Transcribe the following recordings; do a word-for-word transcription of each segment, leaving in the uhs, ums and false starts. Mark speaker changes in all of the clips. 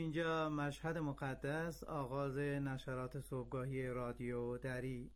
Speaker 1: اینجا مشهد مقدس، آغاز نشرات صبحگاهی رادیو دری.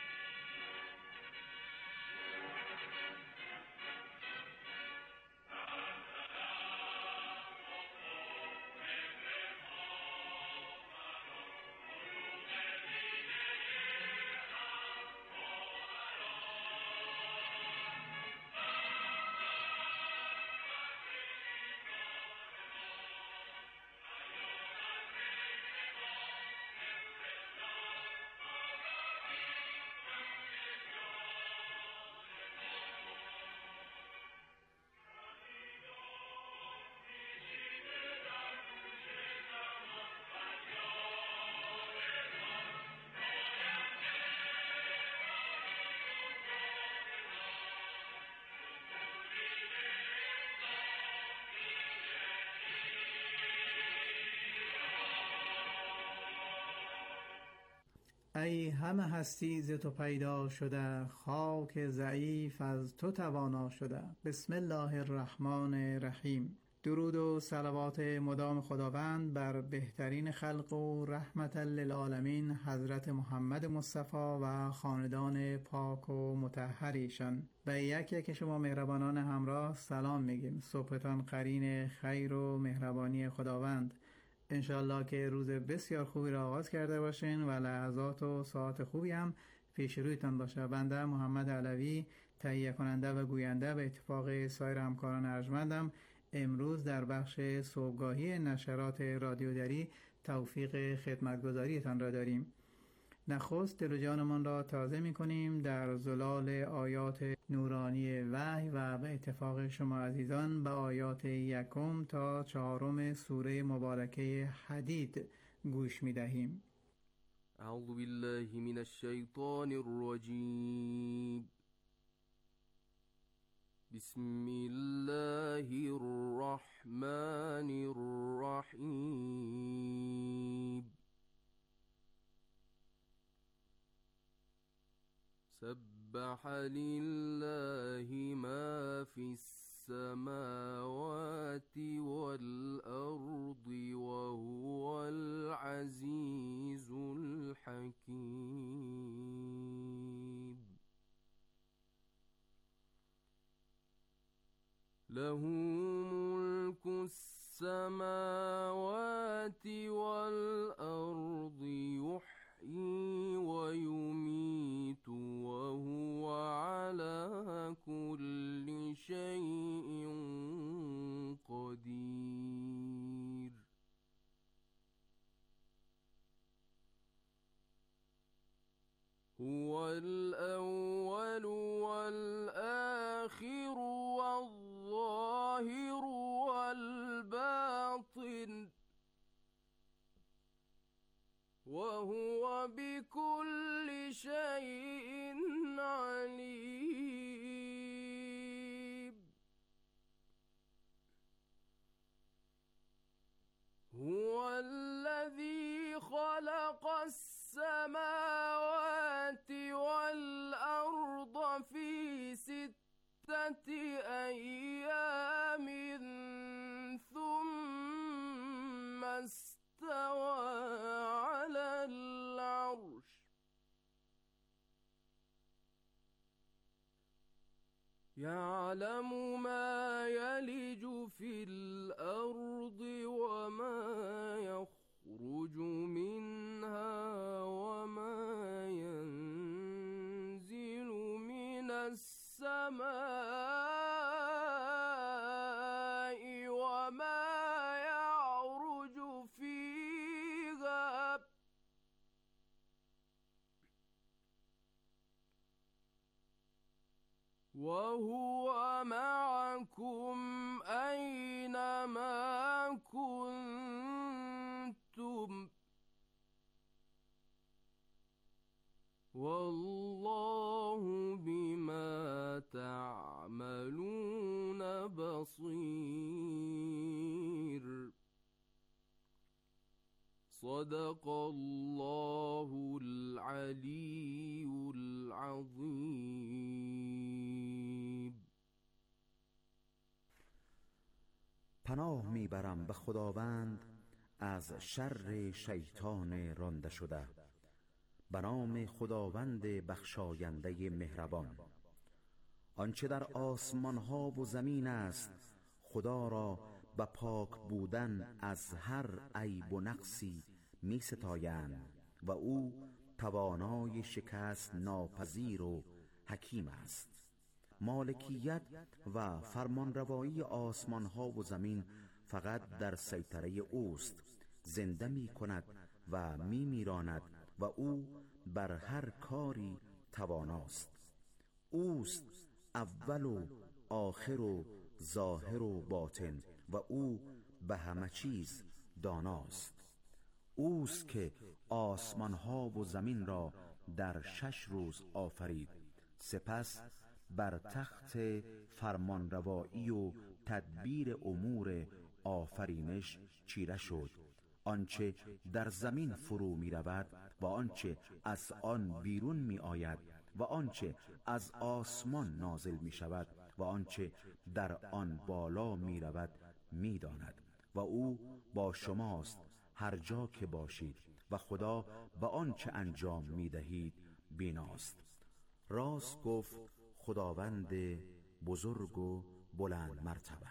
Speaker 1: ای همه هستی ز تو پیدا شده، خاک ضعیف از تو توانا شده. بسم الله الرحمن الرحیم. درود و صلوات مدام خداوند بر بهترین خلق و رحمت للعالمین حضرت محمد مصطفی و خاندان پاک و مطهر ایشان. به یک یک شما مهربانان همراه سلام میگیم. صبحتان قرین خیر و مهربانی خداوند. انشالله که روز بسیار خوبی را آغاز کرده باشین و لحظات و ساعت خوبی هم پیش رویتان باشه. بنده محمد علوی، تهیه کننده و گوینده به اتفاق سایر همکاران ارجمندم، امروز در بخش صبحگاهی نشرات رادیو دری توفیق خدمتگزاریتان را داریم. نخست دل و جانمان را تازه می کنیم در زلال آیات نورانی وحی و به اتفاق شما عزیزان به آیات یکم تا چهارم سوره مبارکه حدید گوش می دهیم.
Speaker 2: اعوذ بالله من الشیطان الرجیم. بسم الله الرحمن الرحیم. سبح لله ما في السماوات والأرض وهو العزيز الحكيم. له ملك السماوات والأرض يحيي ويميت وهو على كل شيء قدير. هو الأول والآخر والظاهر والباطن وهو بكل شيء عليم. هو الذي خلق السماوات والأرض في ستة أيام ثم استوى على العرش يعلم ما يلج في الأرض وما يخرج منها وما ينزل من السماء وما يعرج فيها وهو معكم أينما كنتم والله بما تعملون بصير. صدق الله العلي العظيم.
Speaker 3: پناه میبرم به خداوند از شر شیطان رانده شده. به نام خداوند بخشاینده مهربان. آنچه در آسمان ها و زمین است خدا را به پاک بودن از هر عیب و نقصی می ستایند و او توانای شکست ناپذیر و حکیم است. مالکیت و فرمانروایی آسمان ها و زمین فقط در سیطره اوست. زنده می کند و می میراند و او بر هر کاری تواناست. اوست اول و آخر و ظاهر و باطن و او به همه چیز داناست. اوست که آسمان ها و زمین را در شش روز آفرید، سپس بر تخت فرمانروایی و تدبیر امور آفرینش چیره شد. آنچه در زمین فرو می رود و آنچه از آن بیرون می آید و آنچه از آسمان نازل می شود و آنچه در آن بالا می رود می داند و او با شماست هر جا که باشید و خدا به آنچه انجام می دهید بیناست. راست گفت خداوند بزرگ و بلند مرتبه.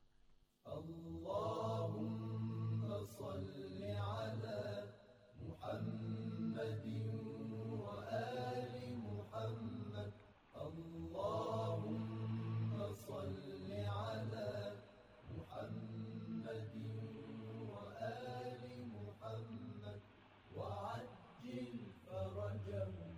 Speaker 4: اللهم صل على محمد و آل محمد. اللهم صل على محمد و آل محمد وعجل فرجهم.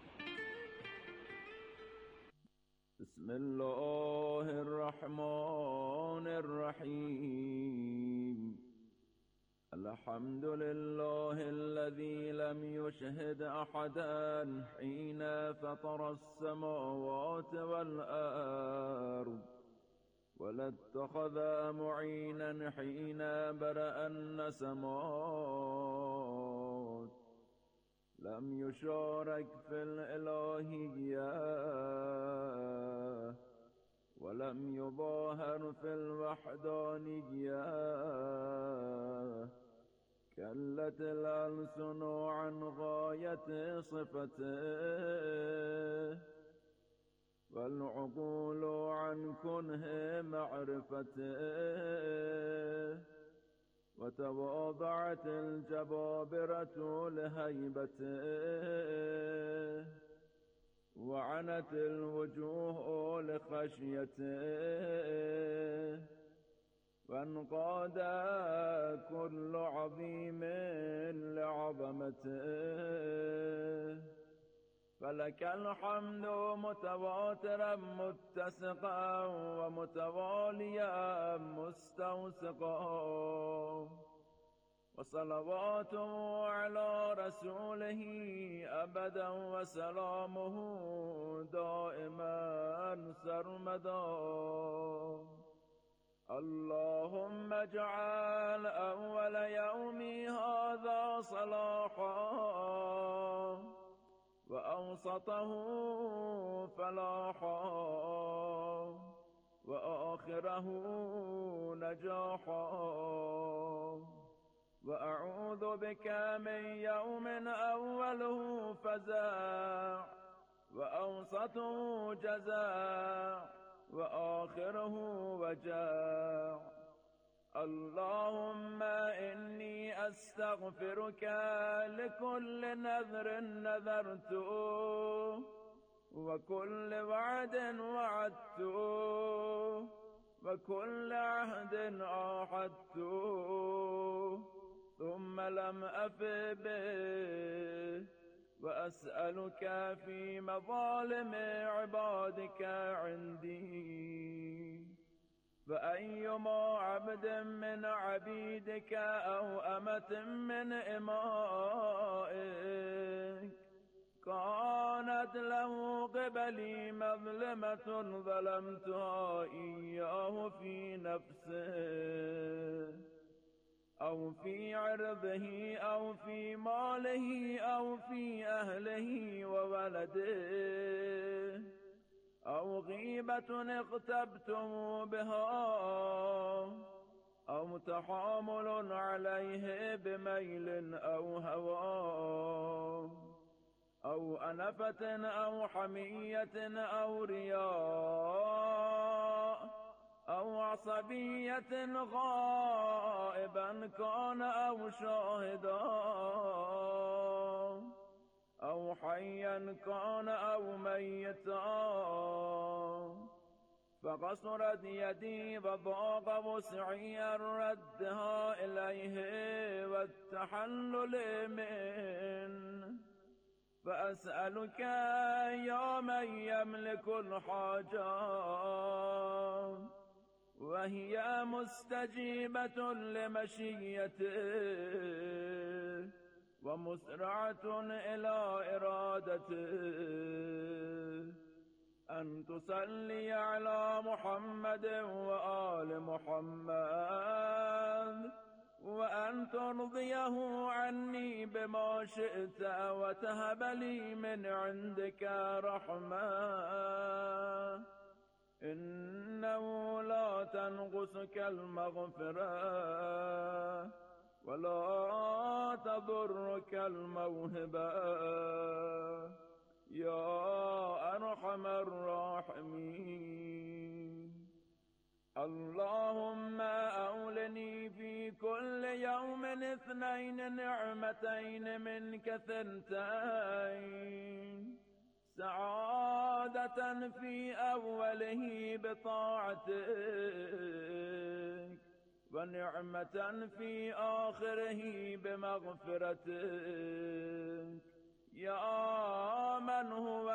Speaker 2: بسم الله الرحمن الرحيم. الحمد لله الذي لم يشهد أحدا حين فطر السماوات والأرض ولا اتخذ معينا حين برأ النسمات. لم يشارك في الإلهية ولم يظاهر في الوحدانية. كلت الألسن عن غاية صفته والعقول عن كنه معرفته. وتواضعت الجبابرة لهيبته وعنت الوجوه لخشيته. وانقاد كل عظيم لعظمته. فلك الحمد متواترا متسقا ومتواليا مستوسقا. وصلوات على رسوله أبدا وسلامه دائما سرمدا. اللهم اجعل أول يومي هذا صلاحا وأوسطه فلاحا وآخره نجاحا. وأعوذ بك من يوم أوله فزاع وأوسطه جزاع وآخره وجاع. اللهم إني أستغفرك لكل نذر نذرته وكل وعد وعدته وكل عهد عاهدته ثم لم أف به. وأسألك في مظالم عبادك عندي. فأيما عبد من عبيدك أو أمة من إمائك كانت له قبلي مظلمة ظلمتها إياه في نفسه أو في عرضه أو في ماله أو في أهله وولده أو غيبة اغتبته بها أو متحامل عليه بميل أو هوى أو أنفة أو حمية أو رياء أو عصبية غائبا كان أو شاهدا أو حيا كان أو ميتا فقصرت يدي وضاق وسعي ردها إليه والتحلل منه فأسألك يا من يملك الحاجات وهي مستجيبة لمشيته ومسرعة إلى إرادته أن تصلي على محمد وآل محمد وأن ترضيه عني بما شئت وتهب لي من عندك رحمة إنه لا تنقصك المغفرة ولا تضرك الموهبة يا أرحم الراحمين. اللهم أولني في كل يوم اثنين نعمتين منك ثنتين سعادة في أوله بطاعتك ونعمة في آخره بمغفرتك يا من هو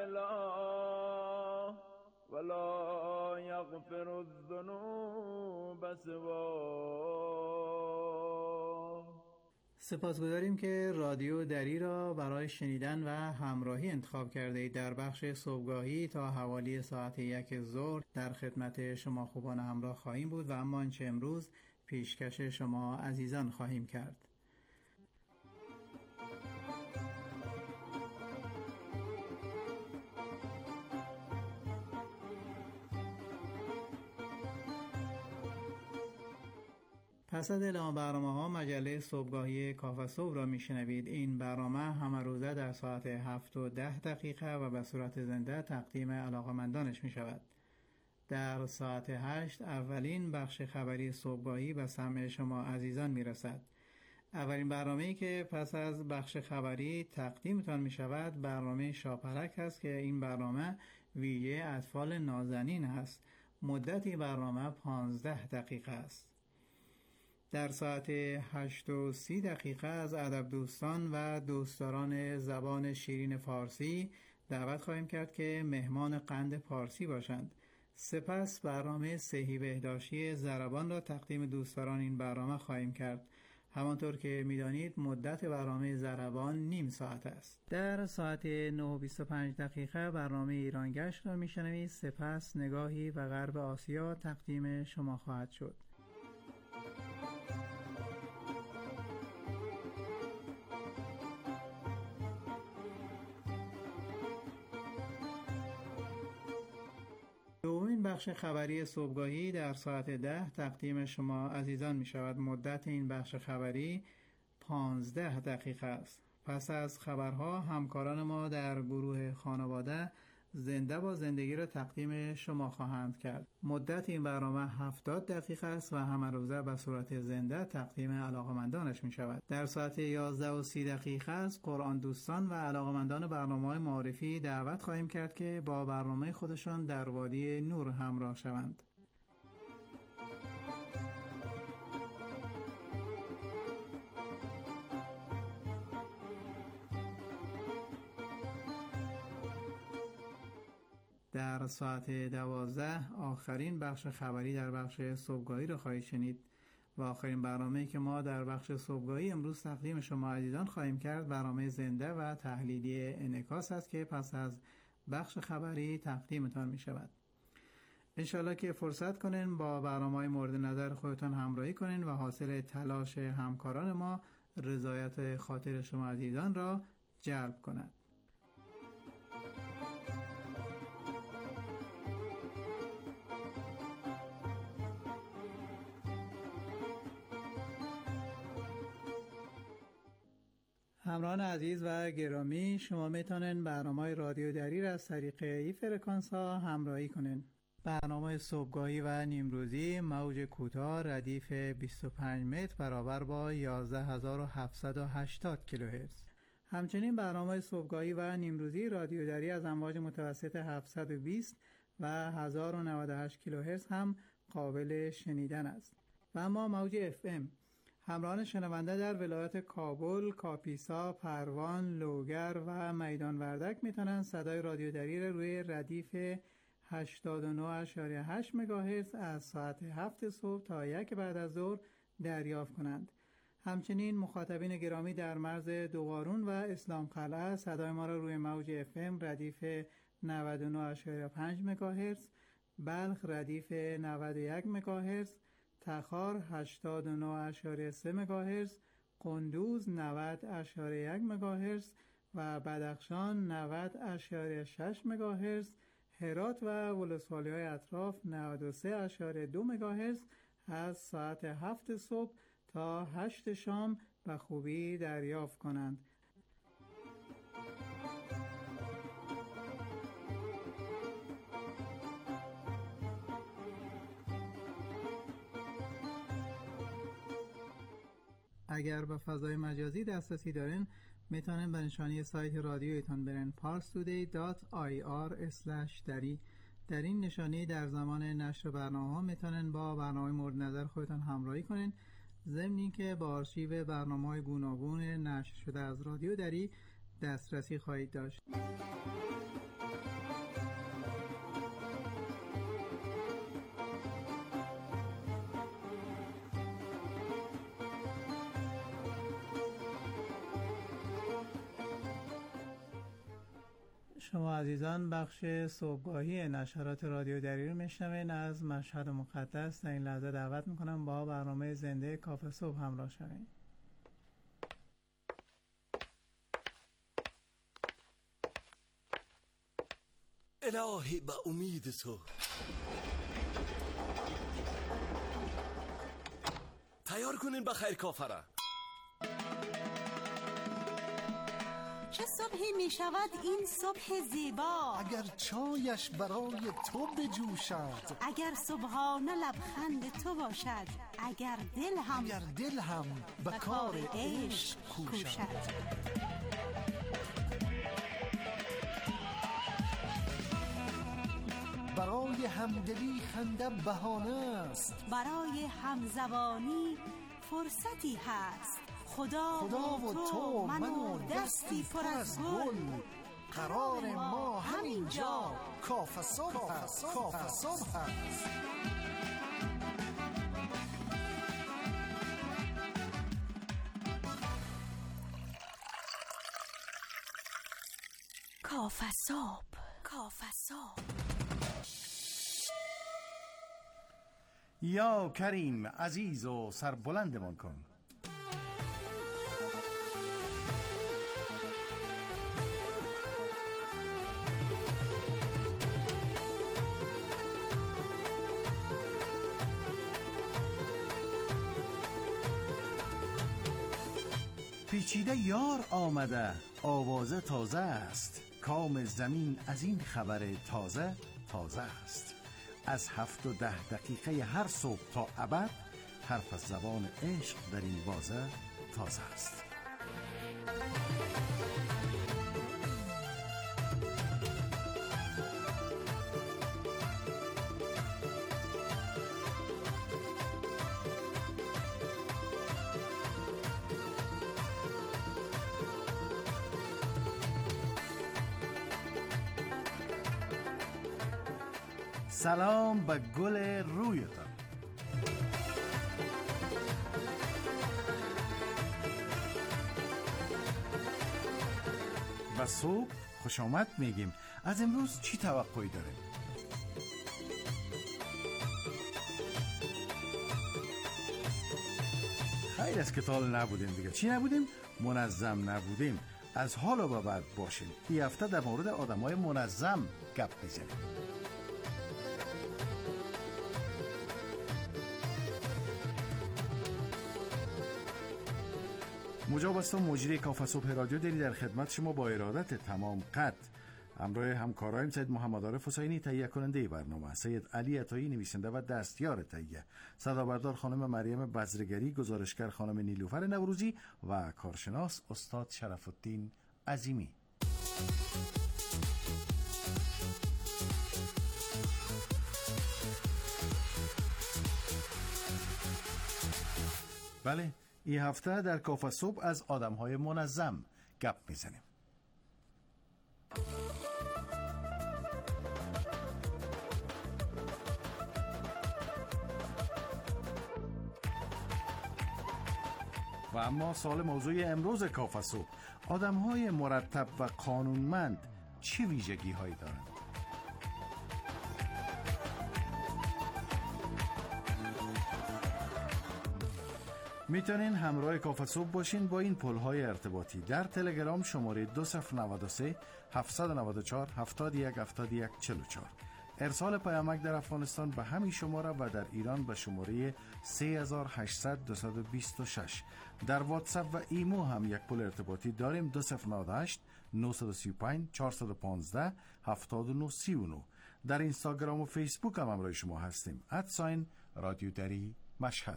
Speaker 2: الإله ولا يغفر الذنوب سواه.
Speaker 1: سپاسگزاریم که رادیو دری را برای شنیدن و همراهی انتخاب کرده اید. در بخش صبحگاهی تا حوالی ساعت یک ظهر در خدمت شما خوبان همراه خواهیم بود و اما آنچه امروز پیشکش شما عزیزان خواهیم کرد. پس از اعلام برنامه ها مجله صبحگاهی کاف صبح را میشنوید. این برنامه همه روزه در ساعت هفت و ده دقیقه و به صورت زنده تقدیم علاقمندانش می شود. در ساعت هشت اولین بخش خبری صبحگاهی به سمع شما عزیزان می رسد. اولین برنامه‌ای که پس از بخش خبری تقدیمتان می شود برنامه شاپرک است که این برنامه ویژه اطفال نازنین است. مدت برنامه پانزده دقیقه است. در ساعت هشت و سی دقیقه از ادب دوستان و دوستداران زبان شیرین فارسی دعوت خواهیم کرد که مهمان قند پارسی باشند. سپس برنامه صحی بهداشتی ضربان را تقدیم دوستداران این برنامه خواهیم کرد. همانطور که می‌دانید مدت برنامه ضربان نیم ساعت است. در ساعت نه و بیست و پنج دقیقه برنامه ایرانگشت را میشنوید. سپس نگاهی به غرب آسیا تقدیم شما خواهد شد. دومین بخش خبری صبحگاهی در ساعت ده تقدیم شما عزیزان می شود. مدت این بخش خبری پانزده دقیقه است. پس از خبرها همکاران ما در گروه خانواده زنده با زندگی را تقدیم شما خواهند کرد. مدت این برنامه هفتاد دقیقه است و همه روزه به صورت زنده تقدیم علاقمندانش می شود. در ساعت یازده و سی دقیقه از قرآن دوستان و علاقمندان برنامه‌های معرفی دعوت خواهیم کرد که با برنامه خودشان در وادی نور همراه شوند. در ساعت دوازده آخرین بخش خبری در بخش صبحگاهی را خواهید شنید و آخرین برنامه‌ای که ما در بخش صبحگاهی امروز تقدیم شما عزیزان خواهیم کرد برنامه زنده و تحلیلی انعکاس است که پس از بخش خبری تقدیمتان می شود. انشالله که فرصت کنین با برنامه‌های مورد نظر خودتان همراهی کنین و حاصل تلاش همکاران ما رضایت خاطر شما عزیزان را جلب کند. همراهان عزیز و گرامی، شما میتونین برنامه رادیو دری را از طریق این فرکانس ها همراهی کنین. برنامه صبحگاهی و نیمروزی موج کوتاه ردیف بیست و پنج متر برابر با یازده هزار و هفتصد و هشتاد کیلوهرتز. همچنین برنامه صبحگاهی و نیمروزی رادیو دری از امواج متوسط هفتصد و بیست و هزار و نود و هشت کیلوهرتز هم قابل شنیدن است. و اما موج اف ام همراهان شنونده در ولایت کابل، کاپیسا، پروان، لوگر و میدان وردک میتونن صدای رادیو دری را روی ردیف هشتاد و نه و هشت مگاهرتز از ساعت هفت صبح تا یک بعد از ظهر دریافت کنند. همچنین مخاطبین گرامی در مرز دوقارون و اسلام قلعه صدای ما را روی موج اف ام ردیف نود و نه و پنج مگاهرتز، بلخ ردیف نود و یک مگاهرتز، تخار هشتاد و نه و سه مگاهرتز، قندوز نود و یک مگاهرتز و بدخشان نود و شش مگاهرتز، هرات و ولسوالی‌های اطراف نود و سه و دو مگاهرتز از ساعت هفت صبح تا هشت شام به خوبی دریافت کنند. اگر به فضای مجازی دسترسی دارین میتونن به نشانی سایت رادیویتان برن پارس تودی دات آی آر اسلش دری. در این نشانی در زمان نشر برنامه ها میتونن با برنامه مورد نظر خودتان همراهی کنین، ضمن اینکه با آرشیو برنامه‌های گوناگون نشر شده از رادیو دری دسترسی خواهید داشت. شما عزیزان بخش صبحگاهی نشرات رادیو دری رو میشنوین. از مشهد مقدس در این لحظه دعوت میکنم با برنامه زنده کافه صبح همراه شوین.
Speaker 5: الهی به امید تو تیار کنین بخیر کافه را.
Speaker 6: چه صبحی می شود این صبح زیبا،
Speaker 7: اگر چایش برای تو بجوشد،
Speaker 6: اگر صبحانه لبخند تو باشد، اگر دل هم
Speaker 7: اگر دل هم به کار عشق کوشد. برای همدلی خنده بهانه است،
Speaker 6: برای همزبانی فرصتی هست. خدا,
Speaker 7: خدا و تو من و دستی پر از گل، قرار ما همینجا کافه صبح است. کافه صبح است.
Speaker 6: کافه صبح، کافه صبح.
Speaker 8: یا کریم عزیز و سربلندمان کن. پیچیده یار آمده، آوازه تازه است، کام زمین از این خبر تازه تازه است. از هفت و ده دقیقه هر صبح تا ابد، حرف از زبان عشق در این بازه تازه است. سلام به گل رویتان. و صبح خوش آمد میگیم. از امروز چی توقعی داریم؟ خیلی از که تال نبودیم دیگه. چی نبودیم؟ منظم نبودیم. از حالا به بعد باشیم. این هفته در مورد آدمای منظم گپ میزنیم. مجاب هستم، مجری کافه صبح رادیو دری در خدمت شما با ارادت تمام قد. همراه همکارایم سید محمد عارف حسینی تهیه کننده برنامه، سید علی عطایی نویسنده و دستیار تهیه، صدابردار خانم مریم بزرگری، گزارشگر خانم نیلوفر نوروزی و کارشناس استاد شرف الدین عظیمی. بله، این هفته در کافه صبح از آدم‌های منظم گپ میزنیم. و اما سوال موضوع امروز کافه صبح: آدم‌های مرتب و قانونمند چه ویژگی‌هایی دارند؟ میتونین همراه کافه صبح باشین با این پل‌های ارتباطی. در تلگرام شماره دو صفر نود و سه هفت نه چهار هفتاد و یک هفتاد و یک چهل و چهار، ارسال پیامک در افغانستان به همین شماره و در ایران به شماره سه هزار و هشتصد دویست و بیست و شش. در واتساپ و ایمو هم یک پل ارتباطی داریم: دو صفر نه هشت نه سه پنج چهار یک پنج هفت نه سه نه. در اینستاگرام و فیسبوک هم همراه شما هستیم. ادساین رادیو دری مشهد.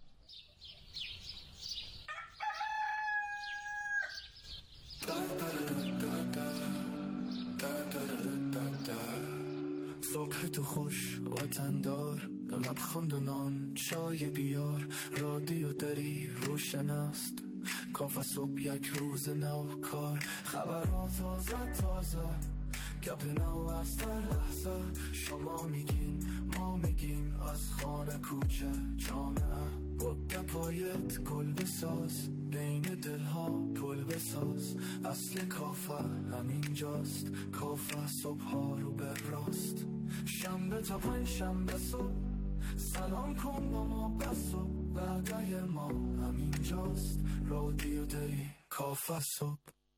Speaker 9: صبح تو خوش وطندار، لبخند و نان چای بیار، رادیو دری روشن است، کافه صبح یک روز نو کار، خبرها تازه تازه، گپ نو از در لحظه، شما میگین ما میگیم، از خانه کوچه جامعه، با گپایت گل بساز، بین دلها پل بساز، اصل کافه همینجاست، کافه صبح ها رو به راست، شنبه تا پنج شنبه صبح، سلام کن با ما بس و بعدای ما همینجاست، رادیو دری کافه صبح.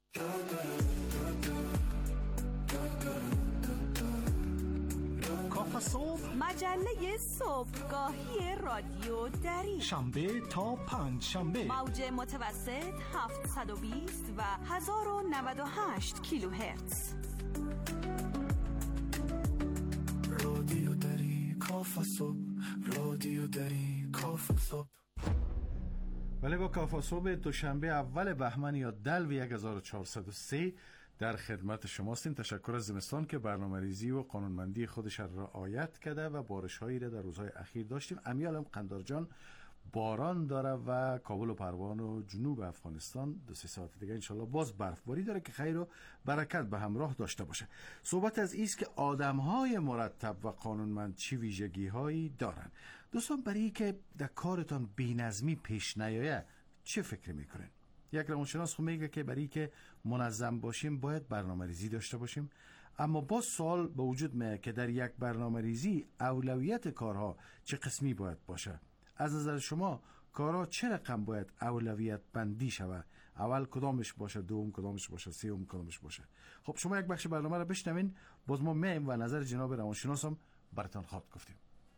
Speaker 7: کافه صبح،
Speaker 6: مجله صبحگاهی رادیو دری،
Speaker 7: شنبه تا پنج شنبه،
Speaker 6: موج متوسط هفتصد و بیست و هزار و نود و هشت کیلوهرتز.
Speaker 9: رادیو دری کافه صبح، رادیو دری کافه صبح.
Speaker 8: ولی با کافه صبح دوشنبه اول بهمن یا دلو هزار و چهارصد و سه در خدمت شماستیم. تشکر از زمستان که برنامه ریزی و قانونمندی خودش را رعایت کرده و بارش‌هایی را در روزهای اخیر داشتیم. امیال هم قندارجان باران داره و کابل و پروان و جنوب افغانستان دو سه ساعت دیگه انشالله باز برفباری داره که خیر و برکت به همراه داشته باشه. صحبت از ایست که آدم‌های مرتب و قانونمند چی ویژگی‌هایی دارن. دوستان، برای که در کارتان بی‌نظمی پیش نیاید چه فکر میکنین؟ یک روانشناس خود میگه که برای که منظم باشیم باید برنامه ریزی داشته باشیم، اما باز سوال به وجود میاد که در یک برنامه ریزی اولویت کارها چه قسمی باید باشه؟ از نظر شما کارها چه رقم باید اولویت بندی شود؟ اول کدامش باشه، دوم کدامش باشه، سوم کدامش باشه؟ خب شما یک بخش برنامه رو بشنوین، باز ما میایم و نظر جناب روانشناس هم براتون خواهد گفتیم.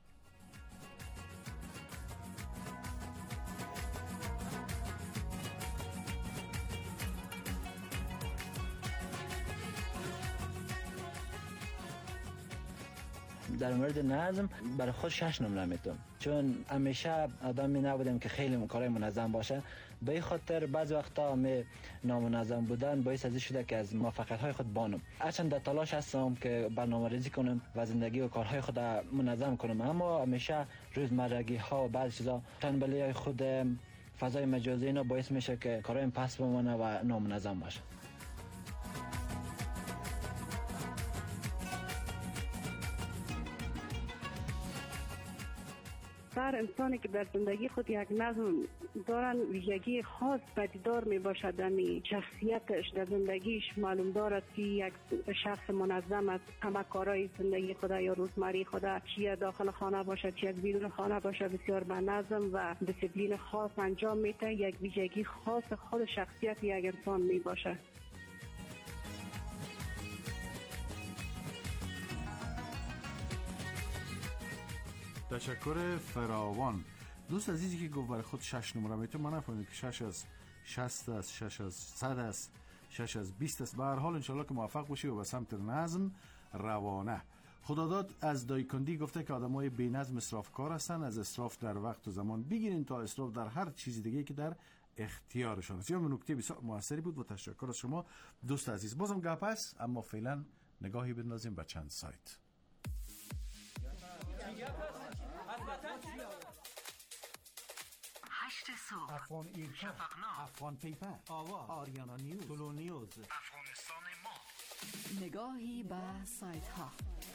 Speaker 10: در مورد نظم برای خود شش نمره میتونم، چون همیشه آدمی نبودم که خیلی کارهای منظم باشه. به این خاطر بعضی وقتا می نامنظم بودن باعث از شده که از موفقیت های خود بانم. هرچند در تلاش هستم که برنامه ریزی کنم و زندگی و کارهای خود منظم کنم، اما همیشه روزمرگی ها و بعضی چیزا تنبلی های خود، فضای مجازی اینا باعث میشه که کارهایم پس بمونه و نامنظم باشه.
Speaker 11: هر انسانی که در زندگی خود یک نظم دارن ویژگی خاص پدیدار می باشد، یعنی شخصیتش در زندگیش معلوم دارد که یک شخص منظم است. همه کارهای زندگی خود یا روزمره خود، چیه داخل خانه باشد چیه بیرون خانه باشد، بسیار به نظم و دیسیپلین خاص انجام میده. یک ویژگی خاص خود شخصیت یک انسان می باشد.
Speaker 8: تشکر فراوان. دوست عزیزی که گفت برای خود شش نمره میتونه، من نفهمیدم که شش از شصت است، شش از صد است، شش از بیست است. به هر حال انشالله که موفق باشی و به سمت نظم روانه. خداداد از دایکندی گفته که آدمای بی نظم اسرافکار هستن، از اسراف در وقت و زمان بگیرین تا اسراف در هر چیزی دیگه که در اختیارشان است. این نکته بسیار موثری بود و تشکر از شما دوست عزیز. بازم گپ است، اما فعلا نگاهی بندازیم به چند سایت.
Speaker 6: هشت صبح،
Speaker 7: افغان ایرکا،
Speaker 6: شفقنامه،
Speaker 7: افغان پیپر، آواز، آریانا نیوز، تولو نیوز،
Speaker 6: افغانستان ما. نگاهی به سایت ها.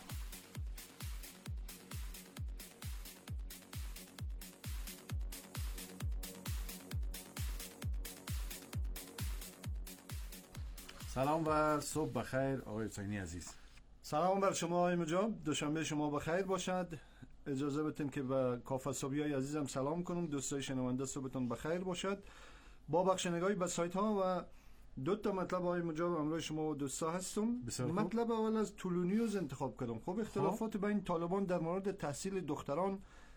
Speaker 8: سلام و صبح بخیر آقای حسینی عزیز.
Speaker 12: سلام بر شما آقای مجاب، دوشنبه شما بخیر باشد. اجازه بدین که به کافه صبحیای عزیزم سلام کنم. دوستای شنونده صبحتون بخیر باشد. با بخش نگاهی به سایت ها و دو تا مطلب آقای مجاب همراه شما و دوستا هستم. مطلب اول از تولو نیوز انتخاب کردم. خب اختلافات بین طالبان در مورد تحصیل دختران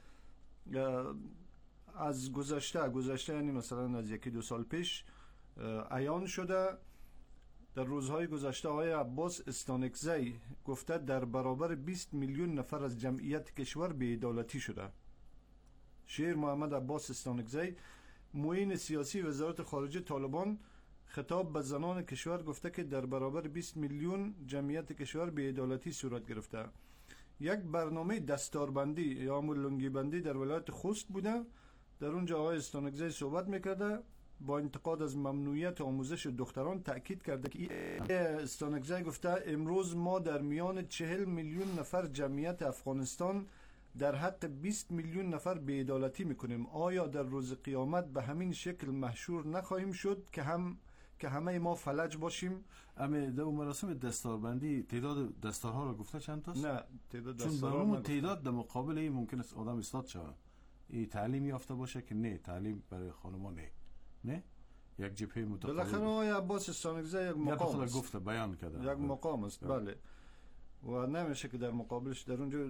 Speaker 12: از گذشته گذشته یعنی مثلا از یکی دو سال پیش عیان شده. در روزهای گذشته آقای عباس استانکزی گفته در برابر بیست میلیون نفر از جمعیت کشور بی‌عدالتی شده. شیر محمد عباس استانکزی معین سیاسی وزارت خارجه طالبان خطاب به زنان کشور گفته که در برابر بیست میلیون جمعیت کشور بی‌عدالتی صورت گرفته. یک برنامه دستاربندی یا ملنگی بندی در ولایت خوست بوده. در اونجا آقای استانکزی صحبت میکرده، با انتقاد از ممنوعیت آموزش دختران تأکید کرده که استانکزی گفته امروز ما در میان چهل میلیون نفر جمعیت افغانستان در حق بیست میلیون نفر بی‌عدالتی میکنیم. آیا در روز قیامت به همین شکل محشور نخواهیم شد که هم که همه ما فلج باشیم؟
Speaker 8: اما در مراسم دستاربندی تعداد دستارها رو گفته چند تاست؟
Speaker 12: نه تعداد
Speaker 8: دستارها چون تعداد در مقابل این ممکن است آدم استاد شود. این تعلیم یافته باشه که نه تعلیم برای خانم‌ها نه. نه یک جبهه متقابل.
Speaker 12: بالاخره آقای عباس استانکزی یک مقام است.
Speaker 8: گفته بیان کرده.
Speaker 12: یک مقام است بله. و نمیشه که در مقابلش در اونجا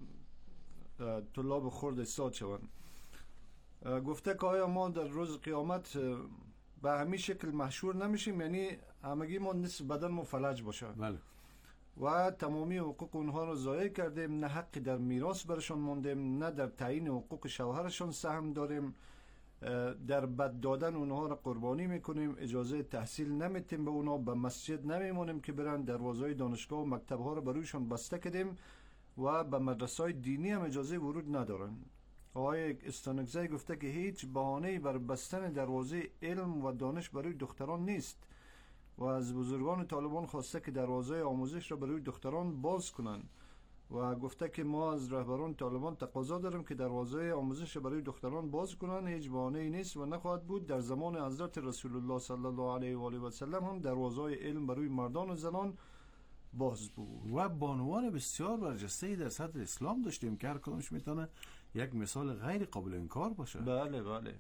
Speaker 12: طلاب خرد استاد شوند. گفته که آیا ما در روز قیامت به همین شکل محشور نمیشیم، یعنی همگی ما نصف بدن ما فلج باشه.
Speaker 8: بله.
Speaker 12: و تمامی حقوق اونها رو ضایع کردیم، نه حقی در میراث برشان موندیم، نه در تعیین حقوق شوهرشان سهم داریم، در بد دادن اونها را قربانی میکنیم، اجازه تحصیل نمیتیم به اونها، به مسجد نمیمونیم که برن، دروازهای دانشگاه و مکتب ها را برویشان بسته کردیم و به مدرسه های دینی هم اجازه ورود ندارن. آقای استانکزی گفته که هیچ بهانه‌ای بر بستن دروازه علم و دانش برای دختران نیست و از بزرگان طالبان خواسته که دروازه آموزش را برای دختران باز کنند و گفته که ما از رهبران طالبان تقاضا داریم که دروازه آموزش برای دختران باز کنند. هیچ بهانه‌ای نیست و نخواهد بود. در زمان حضرت رسول الله صلی الله علیه و آله و سلم هم دروازه علم برای مردان و زنان باز بود.
Speaker 8: و بانوان بسیار برجسته در صدر اسلام داشتیم که هر کدامش میتونه یک مثال غیر قابل انکار باشه.
Speaker 12: بله بله.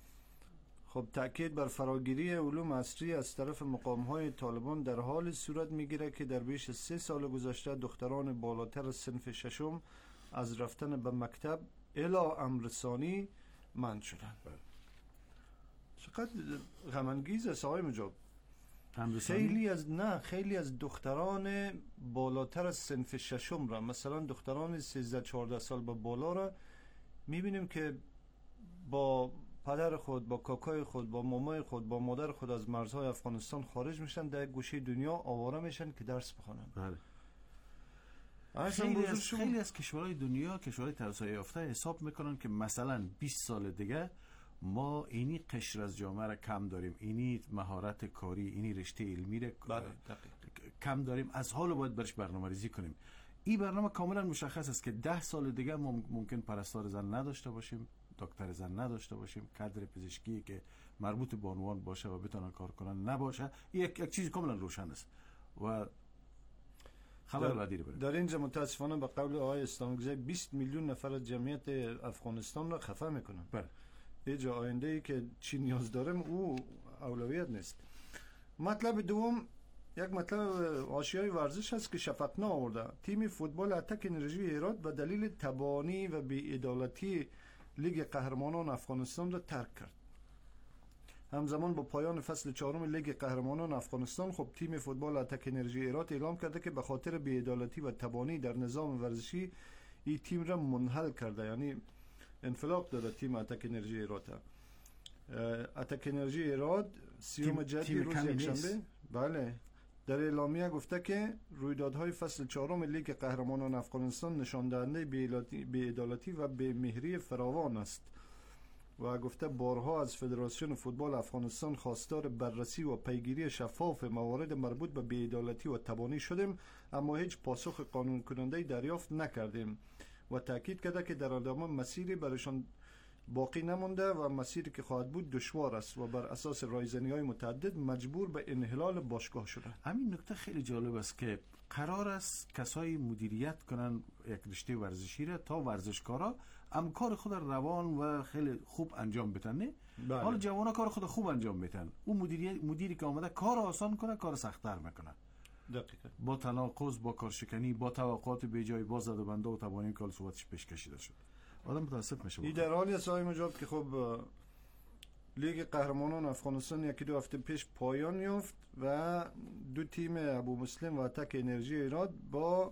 Speaker 12: خب تأکید بر فراگیری علوم عصری از طرف مقام‌های طالبان در حال صورت میگیره که در بیش از سه سال گذشته دختران بالاتر از صنف ششم از رفتن به مکتب الی امرسانی منع شدند. چقدر غم انگیز است آقای مجاب. خیلی از نه خیلی از دختران بالاتر از صنف ششم را، مثلا دختران سیزده چهارده سال به بالا را میبینیم که با پدر خود، با کاکای خود، با مامای خود، با مادر خود از مرزهای افغانستان خارج میشن، در گوشه دنیا آواره میشن که درس بخونن.
Speaker 8: بله. خیلی از, خیلی از کشورهای دنیا، کشورهای توسعه یافته حساب میکنن که مثلا بیست سال دیگه ما اینی قشر از جامعه را کم داریم، اینی مهارت کاری، اینی رشته علمی را
Speaker 12: بله.
Speaker 8: کم داریم، از حال باید برش برنامه ریزی کنیم. این برنامه کاملا مشخص است که ده سال دیگه ما ممکن پرستار زن نداشته باشیم، دکتر زن نداشته باشیم، کادر پزشکی که مربوط به عنوان باشه و بتونن کار کنن نباشه. یک یک چیز کاملا روشن است و خبر بعدی رو بریم.
Speaker 12: در اینجا متاسفانه به قول آقای استانکزی بیست میلیون نفر از جمعیت افغانستان را خفه میکنن.
Speaker 8: بله.
Speaker 12: اینجا آینده ای که چی نیاز داریم او اولویت نیست. مطلب دوم یک مطلب حاشیه‌ای ورزش هست که شفقنا آورده. تیم فوتبال اتک انرژی هرات به دلیل تبانی و بی‌عدالتی لیگ قهرمانان افغانستان را ترک کرد. همزمان با پایان فصل چهارم لیگ قهرمانان افغانستان خب تیم فوتبال اتک انرژی هرات اعلام کرده که به خاطر بی‌عدالتی و تبانی در نظام ورزشی این تیم را منحل کرده، یعنی انفلاق داده تیم اتک انرژی هرات. اتک انرژی هرات سیوم جدی روز یکشنبه بله در اعلامیه گفته که رویدادهای فصل چهارم لیگ قهرمانان افغانستان نشان دهنده بی‌عدالتی و بی‌مهری فراوان است و گفته بارها از فدراسیون فوتبال افغانستان خواستار بررسی و پیگیری شفاف موارد مربوط به بی‌عدالتی و تبانی شدیم، اما هیچ پاسخ قانون کننده دریافت نکردیم و تاکید کرده که در ادامه مسیری برایشان باقی نمونده و مسیری که خواهد بود دشوار است و بر اساس رایزنی‌های متعدد مجبور به انحلال باشگاه شده.
Speaker 8: همین نکته خیلی جالب است که قرار است کسایی مدیریت کنن یک رشته ورزشی را تا ورزشکارا هم کار خود روان و خیلی خوب انجام بدن. نه
Speaker 12: بله.
Speaker 8: حالا جوانا کار خود خوب انجام بدن، اون مدیری مدیری که آمده کار آسان کنه کار سخت‌تر میکنه.
Speaker 12: دقیقاً.
Speaker 8: با تناقض، با کارشکنی، با توقعات بیجای، با زد و بنده و توانی کال صحبتش پیش کشیده شد. آدم متاسف میشه.
Speaker 12: این در حالی است آقای مجاب که خب لیگ قهرمانان افغانستان یکی دو هفته پیش پایان یافت و دو تیم ابو مسلم و اتک انرژی هرات با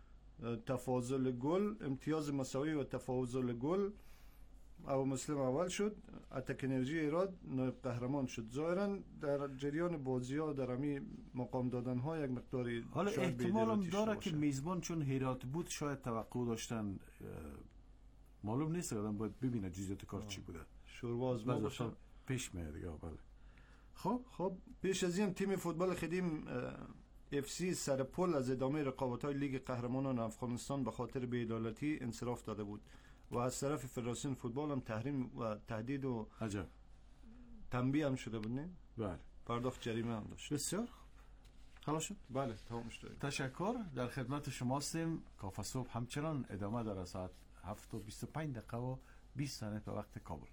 Speaker 12: تفاضل گل امتیاز مساوی و تفاضل گل ابو مسلم اول شد، اتک انرژی هرات نایب قهرمان شد. ظاهرا در جریان بازی‌ها در همین مقام دادن‌ها یک مقداری
Speaker 8: حالا احتمال هم داره که میزبان چون هرات بود شاید توقع داشتن، معلوم نیست، آدم باید ببینه جزئیات کار چی بوده.
Speaker 12: شوروا از ما باشه
Speaker 8: پیش میاد دیگه. بله. خب
Speaker 12: خب پیش از این تیم فوتبال خدیم اف سی سرپل از ادامه رقابت‌های لیگ قهرمانان افغانستان به خاطر بی‌عدالتی انصراف داده بود و از طرف فدراسیون فوتبال هم تحریم و تهدید و
Speaker 8: عجب
Speaker 12: تنبیه هم شده بود. نه
Speaker 8: بله،
Speaker 12: پرداخت جریمه هم داشت.
Speaker 8: بسیار خلاص شد.
Speaker 12: بله تمام شد.
Speaker 8: تشکر، در خدمت شما هستیم. کافه صبح همچنان ادامه داره. ساعت هفت و بیست و پنج دقیقه و بیست ثانیه به وقت کابل.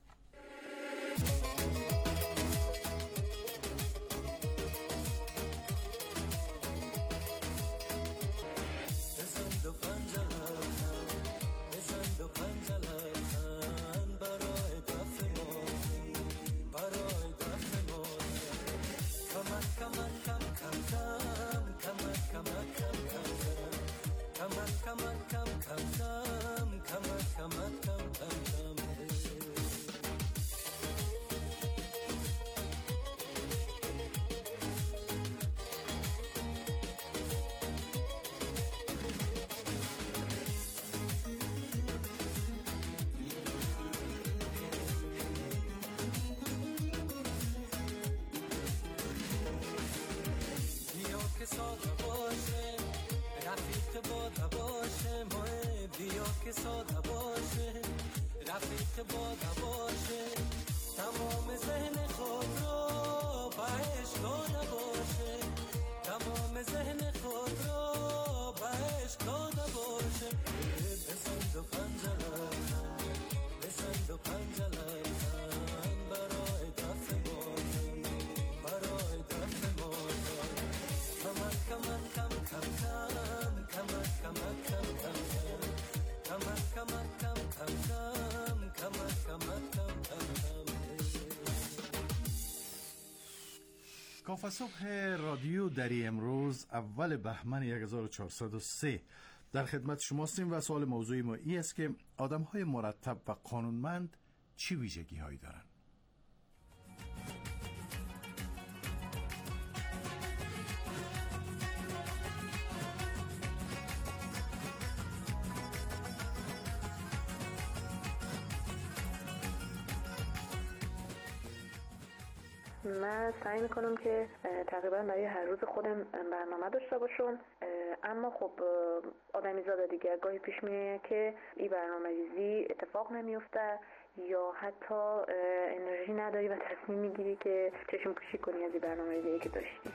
Speaker 8: کافه صبح رادیو دری امروز اول بهمن هزار و چهارصد و سه در خدمت شما هستیم و سوال موضوعی ما این است که آدم‌های مرتب و قانونمند چی ویژگی هایی دارند؟
Speaker 11: من سعی میکنم که تقریبا برای هر روز خودم برنامه داشته باشم، اما خب آدمی زاده دیگه گاهی پیش میاد که این برنامه ریزی اتفاق نمیفته یا حتی انرژی نداری و تصمیم میگیری که چشم پوشی کنی از این برنامه ریزی که داشتی.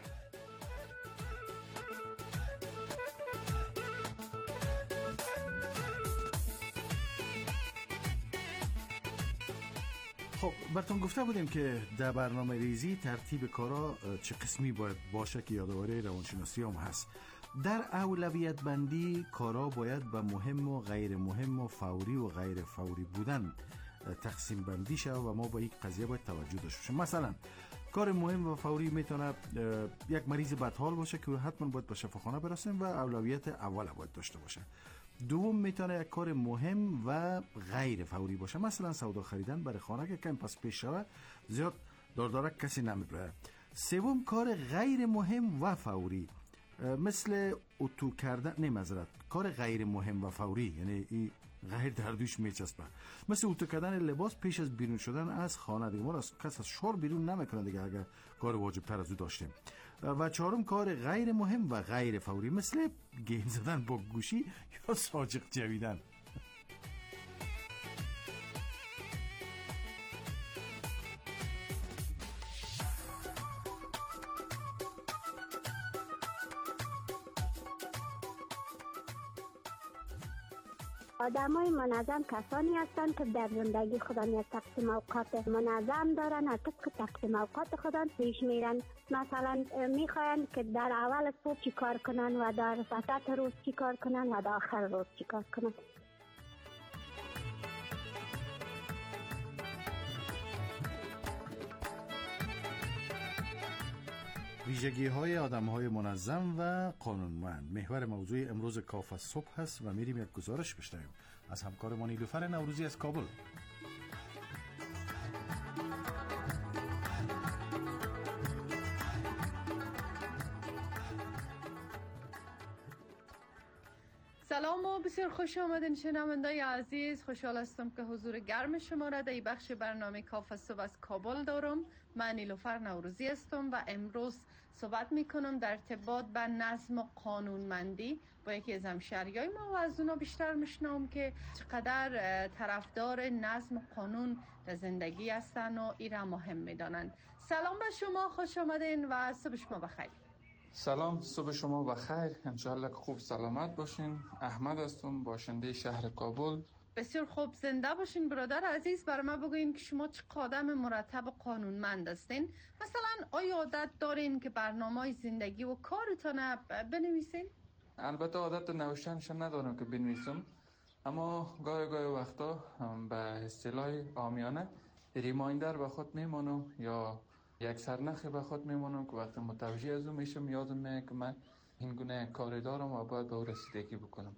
Speaker 8: خب براتون گفته بودیم که در برنامه ریزی ترتیب کارا چه قسمی باید باشه که یادآوری روانشناسی هم هست. در اولویت بندی کارا باید به مهم و غیر مهم و فوری و غیر فوری بودن تقسیم بندی شه و ما با این قضیه باید توجه داشته باشیم. مثلا کار مهم و فوری میتونه یک مریض بدحال باشه که حتما باید به شفاخانه برسیم و اولویت اول باید داشته باشه. دوم میتونه یک کار مهم و غیر فوری باشه، مثلا سودا خریدن برای خانه که کم پس پیش شود زیاد داردارک کسی نمیبره. سوم کار غیر مهم و فوری مثل اتو کردن، نه معذرت، کار غیر مهم و فوری یعنی این غیر در دوش میچسبه، مثل اتو کردن لباس پیش از بیرون شدن از خانه دیگه. ما را کس از شور بیرون نمیکنه دیگه اگر کار واجب تر از او داشتیم. و چهارم کار غیر مهم و غیر فوری مثل گیم زدن با گوشی یا ساجق جویدن.
Speaker 13: آدمای منظم کسانی هستند که در زندگی خودان یک تقسیم اوقات منظم دارن، از طبق تقسیم اوقات خودان پیش میرن. مثلا میخواین که در اول صبح چی کار کنن و در وسط روز چی کار کنن و در آخر روز چی کار کنن.
Speaker 8: ویژگی های آدم های منظم و قانونمند محور موضوع امروز کاف صبح هست و میریم یک گزارش بشنویم از همکارمان نیلوفر نوروزی از کابل.
Speaker 14: سلام و بسیار خوش آمدین شنوندای عزیز. خوشحال هستم که حضور گرم شما را در این بخش برنامه کاف صبح از کابل دارم. من نیلوفر نوروزی هستم و امروز صحبت میکنم در ارتباط به نظم و قانونمندی با یکی از همشهریای ما و از اونا بیشتر میشنوم که چقدر طرفدار نظم و قانون در زندگی هستن و این را مهم میدانند. سلام به شما، خوش آمدین و صبح شما بخیر.
Speaker 15: سلام، صبح شما بخیر، انشاءالله که خوب سلامت باشین. احمد هستم، باشنده شهر کابل.
Speaker 14: بسیار خوب، زنده باشین برادر عزیز. برای ما بگوین که شما چه آدم مرتب و قانونمند هستین. مثلا آیا عادت دارین که برنامه زندگی و کارتان بنویسین؟
Speaker 15: البته عادت نوشتنش ندارم که بنویسم، اما گاهی گاهی وقتا به اصطلاح عامیانه ریمایندر به خود میمانم یا یک سرنخی به خود میمانم که وقتی متوجه از اون میشم یادم میاد که من این گونه کاری دارم و باید به او رسیدگی بکنم.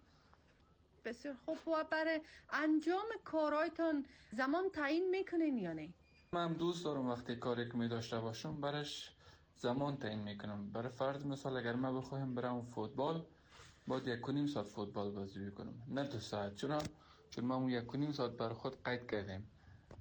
Speaker 14: بسیار خوب. و برای انجام کارهایتان زمان تعیین میکنین یا نه؟
Speaker 15: من دوست دارم وقتی کاری که می داشته باشم برش زمان تعیین میکنم. برای فرض مثال اگر من بخوایم برم فوتبال باید یک و نیم ساعت فوتبال بازی کنم، نه دو ساعت. چرا؟ چون ما اون یک و نیم ساعت برای خود قید کردیم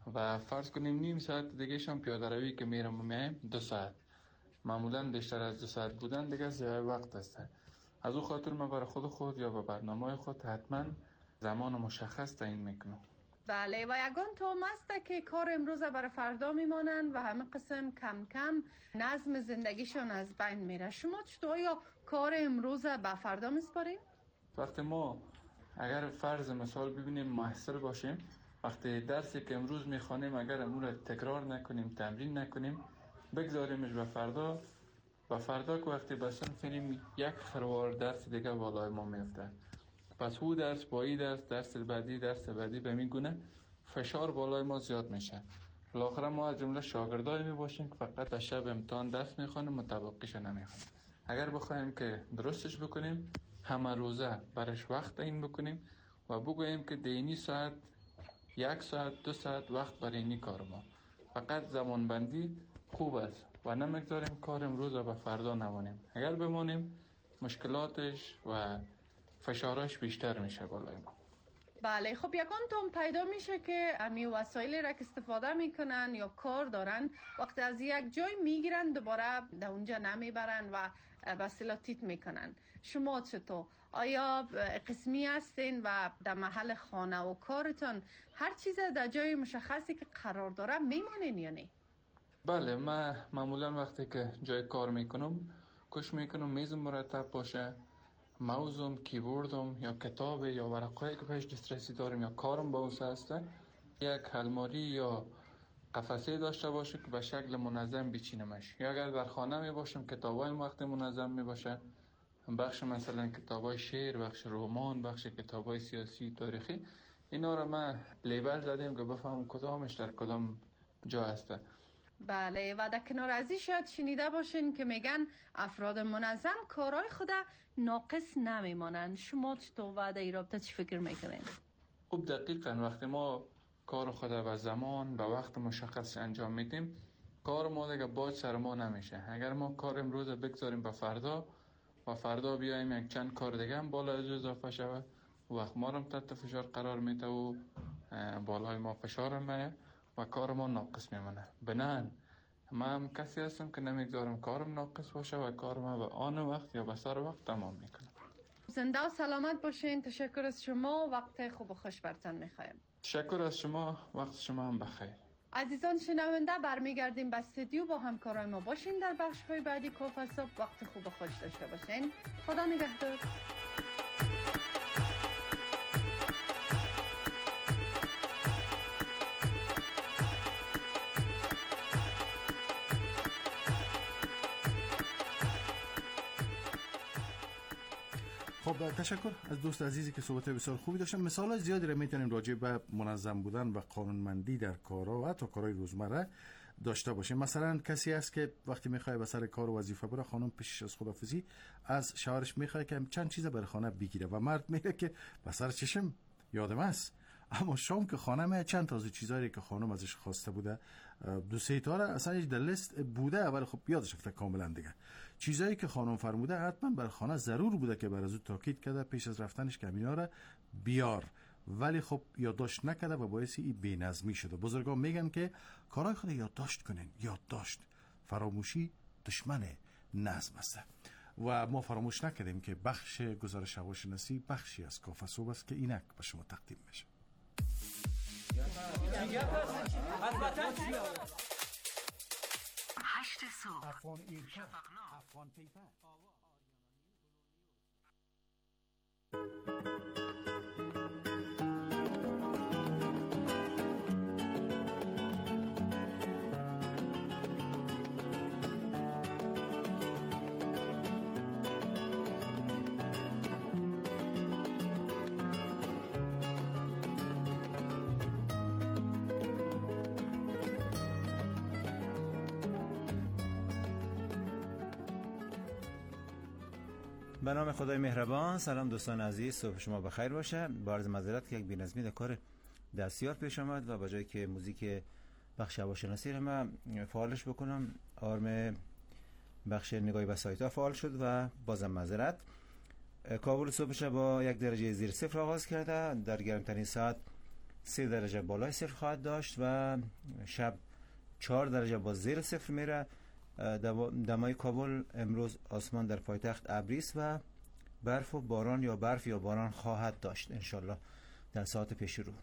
Speaker 15: و فرض کنیم نیم ساعت دیگه شام پیاده روی که میرم و میایم دو ساعت. معمولا بیشتر از دو ساعت بودن دیگه ضیاع وقت است. از اون خاطر من برای خود خود یا به برنامه خود حتما زمان مشخص تعیین میکنم.
Speaker 14: بله، و یگان توم است که کار امروز برای فردا میمانند و همه قسم کم کم نظم زندگیشون از بین میره. شما چطور یا کار امروز به فردا میسپارین؟
Speaker 15: وقتی ما اگر فرض مثال ببینیم محصل باشیم، وقتی درسی که امروز میخوانیم اگر امروز تکرار نکنیم، تمرین نکنیم، بگذاریمش به فردا و فردا که وقتی بسن فیلم یک خروار درس دیگه بالای ما میفته. پس او درس با این درس درس بعدی درس بعدی به این گونه فشار بالای ما زیاد میشه. بالاخره ما از جمله شاگردایی می باشیم که فقط به شب امتحان درس میخوانیم، متوقعش نمیخوانیم. اگر بخوایم که درستش بکنیم، همه روزه برش وقت تعیین بکنیم و بگوییم که دینی ساعت یک ساعت دو ساعت وقت برای اینی کار ما. فقط زمان بندی خوب است و نمیگذاریم کار امروز و به فردا نمانیم. اگر بمانیم مشکلاتش و فشارش بیشتر میشه بالای ما.
Speaker 14: بله، خب یکان توم پیدا میشه که امی وسایلی را که استفاده میکنن یا کار دارن وقتی از یک جای میگیرن دوباره در اونجا نمیبرن و وسیله تیت میکنن. شما چطور؟ آیا قسمی هستین و در محل خانه و کارتان هر چیز در جای مشخصی که قرار داره میمانین یا نه؟
Speaker 15: بله، من معمولا وقتی که جای کار میکنم کوشش میکنم میزم مرتب باشه، موزم، کیبوردم یا کتاب یا ورقایی که پیش دسترسی دارم یا کارم با اوسه هسته، یک الماری یا قفسه داشته باشه که به شکل منظم بچینمش. یا اگر در خانه می باشم کتابای وقت منظم می باشه، بخش مثلا کتابای شعر، بخش رمان، بخش کتابای سیاسی تاریخی، اینا رو من لیبل زدیم که بفهم کدامش در کدام جا هسته.
Speaker 14: بله، و در کنار از این شاید شنیده باشین که میگن افراد منظم کارهای خود ناقص نمیمانند. شما چطور و در این رابطه چی فکر میکنین؟
Speaker 15: خب دقیقاً وقتی ما کار خود به زمان به وقت مشخص انجام میدیم، کار ما دیگه باج سر ما نمیشه. اگر ما کار امروز بگذاریم به فردا و فردا بیایم یک چند کار دیگه هم بالا از اضافه شود، وقت ما هم تحت فشار قرار میده و بالای ما فشار میه و کار ما ناقص میمونه. بنان من هم کسی هستم که نمیگذارم کارم ناقص باشه و کار ما به آن وقت یا به سر وقت تمام میکنم.
Speaker 14: زنده و سلامت باشین. تشکر از شما. وقت خوب و خوش برتن میخوایم.
Speaker 15: تشکر از شما. وقت شما هم بخیر.
Speaker 14: عزیزان شنونده، برمیگردیم به استودیو با همکارای ما باشین در بخش های بعدی کافه صبح. وقت خوب و خوش داشته باشین. خدا نگهدار.
Speaker 8: خب تشکر از دوست عزیزی که صحبت بسیار خوبی داشتن. مثال زیادی را میتونیم راجع به منظم بودن و قانونمندی در کارها و حتی کارهای روزمره داشته باشیم. مثلا کسی است که وقتی میخواد به سر کار و وظیفه بره، خانم پیش از خدافظی از شوهرش میخواد که چند چیز برای خانه بگیره و مرد میگه که به سر چشم یادم است. اما شام که خانه میاد چند تا از چیزایی که خانم ازش خواسته بوده دو سه تا اصلا هیچ در لیست بوده، ولی خب یادش رفته کاملا دیگه. چیزایی که خانم فرموده حتما برای خانه ضرور بوده که بر از او تاکید کرده پیش از رفتنش که اینا رو بیار، ولی خب یادداشت نکرده و باعث این بی‌نظمی شده. بزرگان میگن که کارهای خود یادداشت کنین. یادداشت، فراموشی دشمن نظم است. و ما فراموش نکردیم که بخش گزارش هواشناسی بخشی از کافه صبح است که اینک به شما تقدیم میشه.
Speaker 6: هشت صبح
Speaker 8: افغان ایرکا، افغان پیپر.
Speaker 16: به نام خدای مهربان. سلام دوستان عزیز، صبح شما بخیر باشه. با عرض معذرت که یک بی‌نظمی در کار دستیار پیش آمد و به جای که موزیک بخش هواشناسی رو من فعالش بکنم، آرم بخش نگاهی به سایت ها فعال شد و بازم معذرت. کابل صبحش با یک درجه زیر صفر آغاز کرده. در گرمترین ساعت سه درجه بالای صفر خواهد داشت و شب چهار درجه با زیر صفر میره. دمای کابل امروز آسمان در پایتخت ابری است و برف و باران یا برف یا باران خواهد داشت انشالله در ساعت پیش رو.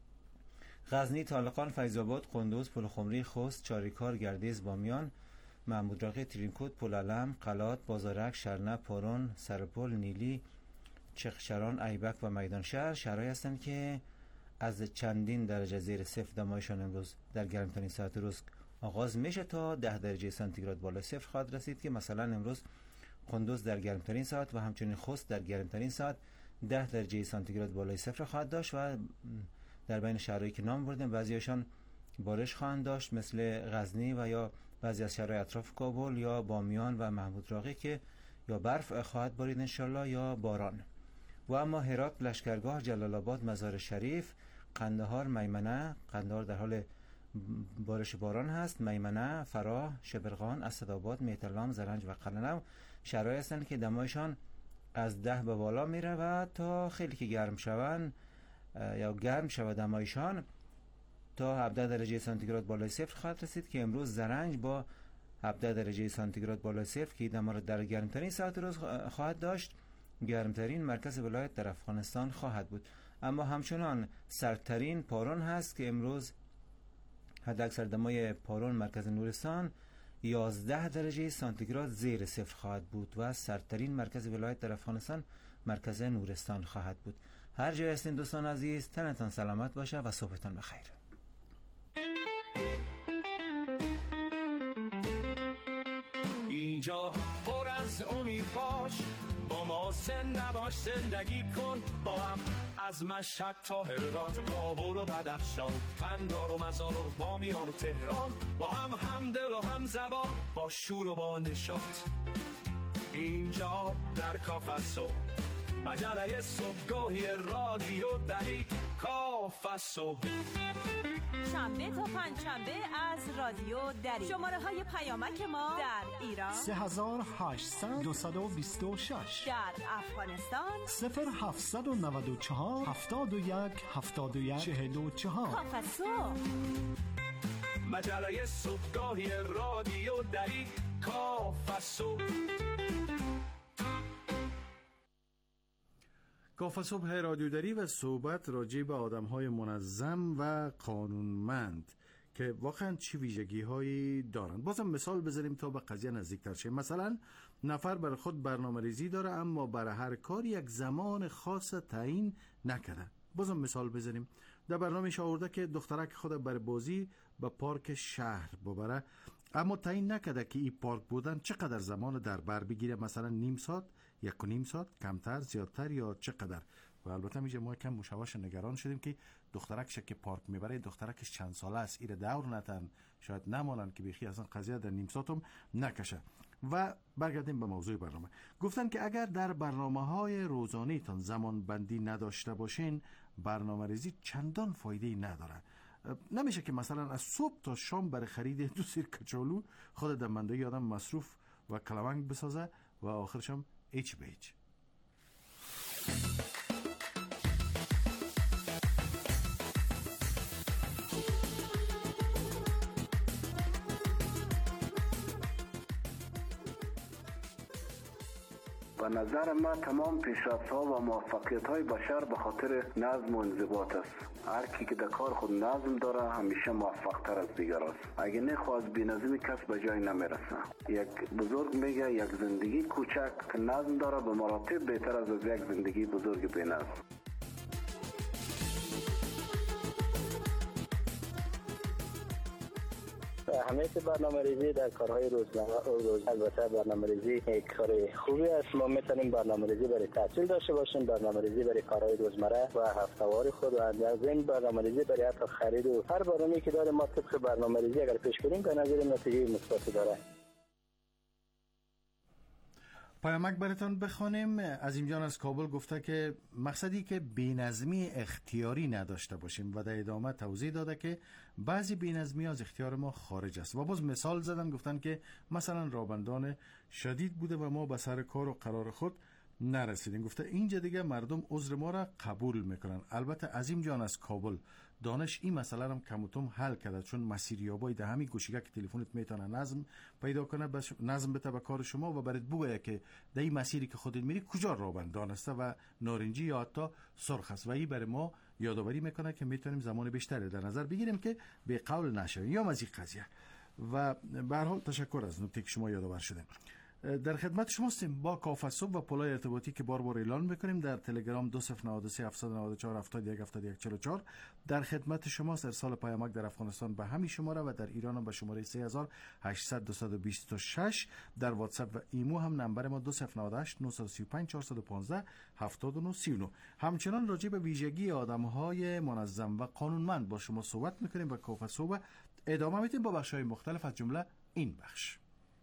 Speaker 16: غزنی، طالقان، فیض آباد، قندوز، پلخمری، خوست، چاریکار، گردیز، بامیان، محمود راقی، ترینکوت، پلعلم، قلات، بازارک، شرنه، پارون، سرپل، نیلی، چخشران، ایبک و میدان شهر شهرهایی هستند که از چندین درجه زیر صفر دمایشان امروز در گرمترین ساعت روز آغاز میشه تا ده درجه سانتیگراد بالای صفر خواهد رسید که مثلا امروز قندوز در گرمترین ساعت و همچنین خوست در گرمترین ساعت ده درجه سانتیگراد بالای صفر خواهد داشت و در بین شهرهایی که نام بردیم بعضیشان بارش خواهند داشت مثل غزنی و یا بعضی از شهرهای اطراف کابل یا بامیان و محمود راقی که یا برف خواهد بارید انشالله یا باران. و اما هرات، لشکرگاه، جلال آباد، مزار شریف، قندهار، میمنه، قندهار در حال بارش باران هست، میمنه، فراه، شبرغان، اسدآباد، میتلام، زرنج و قلنم شهرهایی هستند که دمایشان از ده به بالا میره و تا خیلی که گرم شوند یا گرم شود دمایشان تا هفده درجه سانتیگراد بالای صفر خواهد رسید که امروز زرنج با هفده درجه سانتیگراد بالای صفر که دما در گرمترین ساعت روز خواهد داشت گرمترین مرکز ولایت در افغانستان خواهد بود. اما همچنان سردترین پارون هست که امروز حداکثر دمای پارون مرکز نورستان یازده درجه سانتیگراد زیر صفر خواهد بود و سردترین مرکز ولایت در افغانستان مرکز نورستان خواهد بود. هر جای هستین دوستان عزیز، تنتان سلامت باشه و صبحتان بخیر.
Speaker 17: اینجا پر از امید باش، با ما سن نباش، زندگی کن با هم از مشهد تا هرات، کابل و بدخشان، قندهار و مزار و بامیان و تهران، با هم همدل و هم زبان، با شور و با نشاط. اینجا در کافسو مجله صبحگاهی رادیو دری کافسو،
Speaker 6: شنبه تا پنجشنبه از رادیو دری. شماره های پیامک ما در ایران
Speaker 7: سه هزار و هشتصد دویست و بیست و شش،
Speaker 6: در افغانستان
Speaker 7: صفر هفتصد و نود و چهار هفتاد و یک هفتاد و یک چهل و چهار.
Speaker 6: کافسو
Speaker 17: مجله صبحگاهی رادیو دری کافسو.
Speaker 12: کافه صبح رادیو دری و صحبت راجع به آدم‌های منظم و قانونمند که واقعا چه ویژگی‌هایی دارند. بازم مثال بزنیم تا به قضیه نزدیک‌تر شیم. مثلا نفر برای خود برنامه‌ریزی داره اما برای هر کار یک زمان خاص تعیین نکرده. بازم مثال بزنیم. در برنامه‌اش آورده که دخترک خود برای بازی به پارک شهر ببره، اما تعیین نکرده که این پارک بودن چقدر زمان در بر بگیره، مثلا نیم ساعت، یک و نیم ساعت، کمتر، زیادتر یا چقدر. و البته میشه ما کم مشوش نگران شدیم که دخترکش که پارک میبره دخترکش چند ساله است، ایره دور نتن، شاید نمانن که بیخی اصلا قضیه در نیم ساعت هم نکشه. و برگردیم به موضوع برنامه. گفتن که اگر در برنامه‌های روزانه تان زمان بندی نداشته باشین، برنامه ریزی چندان فایده نداره. نمیشه که مثلا از صبح تا شام برای خرید دو سیر کچالو خود دمنده آدم مصروف و کلونگ بسازه و آخرش هم ایچ به ایچ.
Speaker 18: به نظر من تمام پیشرفت‌ها و موفقیت‌های بشر به خاطر نظم و انضباط است. هر کی که در کار خود نظم داره همیشه موفق‌تر از دیگر است. اگه نخواست بی‌نظمی کس به جای نمیرسه. یک بزرگ میگه یک زندگی کوچک که نظم داره به مراتب بهتر از یک زندگی بزرگ بی‌نظم.
Speaker 19: اهمیت برنامه‌ریزی در کارهای روزمره روز البته برنامه‌ریزی یک کار خوبی است. ما میتونیم برنامه‌ریزی برای تحصیل داشته باشیم، برنامه‌ریزی برای کارهای روزمره و هفته‌واری خود و از این برنامه‌ریزی برای حتی خرید و هر برنامه‌ای که داریم ما طبق برنامه‌ریزی اگر پیش بریم به نظر نتیجه مثبتی داره.
Speaker 12: پیامک براتون بخونیم. عظیم جان از کابل گفته که مقصدی که بی‌نظمی اختیاری نداشته باشیم و در ادامه توضیح داده که بعضی بی‌نظمی از اختیار ما خارج است و باز مثال زدن، گفتن که مثلا رابندان شدید بوده و ما به سر کار و قرار خود نرسیدیم. گفته اینجا دیگه مردم عذر ما را قبول میکنن. البته عظیم جان از کابل دانش این مسئله رو کم و کم حل کرده، چون مسیریابای ده همین گوشیگه که تلفنت میتونه نظم پیدا کنه، بس نظم بده به کار شما و برات بگه که در این مسیری که خودت میری کجا رابندان است و نارنجی یا حتی سرخ است و این برای ما یادآوری میکنه که میتونیم زمان بیشتری در نظر بگیریم که به قول نشویم یا از این قضیه. و به هر حال تشکر از نکته که شما یادآور شدین. در خدمت شما هستیم با کافه صبح و پلای ارتباطی که بار بار اعلان میکنیم در تلگرام دو صفر نه سه هفت نه چهار هفت یک هفت یک چهار چهار. در خدمت شماست. ارسال پیامک در افغانستان به همین شماره و در ایران هم به شماره سه هزار و هشتصد دویست و بیست و شش. در واتساپ و ایمو هم نمبر ما دو صفر نه هشت نه سه پنج چهار یک پنج هفت نه سه نه. همچنان راجع به ویژگی آدم‌های منظم و قانونمند با شما صحبت میکنیم و کافه صبح ادامه میدیم با بخش‌های مختلف از جمله این بخش.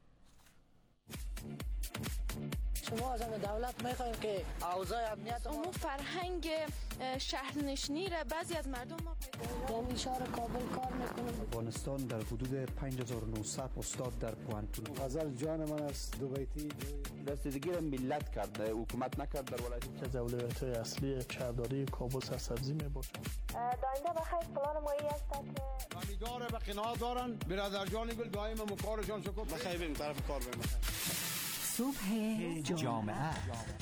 Speaker 20: شما از دولت میخوایم که اوضاع امنیت
Speaker 21: امور فرهنگ شهرنشینی را بعضی از مردم ما
Speaker 20: پیدا در شهر کابل کار میکنم.
Speaker 22: افغانستان در حدود پنج هزار و نهصد استاد در پوانتون.
Speaker 23: غزل جان من است دو بیتی
Speaker 24: رسیدگی را ملت کرد، حکومت نکرد. در ولایت
Speaker 25: از اولویت‌های اصلی شهرداری کابل سرسبزی میباشد.
Speaker 26: داینده بخیر پلان مایی است که
Speaker 27: امیدواره به قناعت دارن برادر جان گل دائم مکارشان شکر بخیر بریم طرف کار بریم.
Speaker 6: صبح جامعه